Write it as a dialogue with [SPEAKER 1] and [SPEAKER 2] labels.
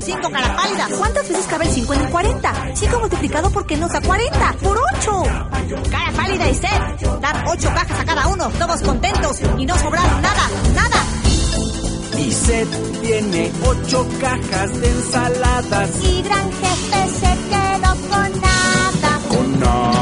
[SPEAKER 1] 5, cara pálida.
[SPEAKER 2] ¿Cuántas veces cabe el 5 en el 40? 5 multiplicado por qué nos da 40. ¡Por 8!
[SPEAKER 1] Cara pálida y Seth. Dar 8 cajas a cada uno, todos contentos y no sobraron nada, nada.
[SPEAKER 3] Y Seth tiene 8 cajas de ensaladas.
[SPEAKER 4] Y Gran Jefe se quedó con nada.
[SPEAKER 3] Con nada.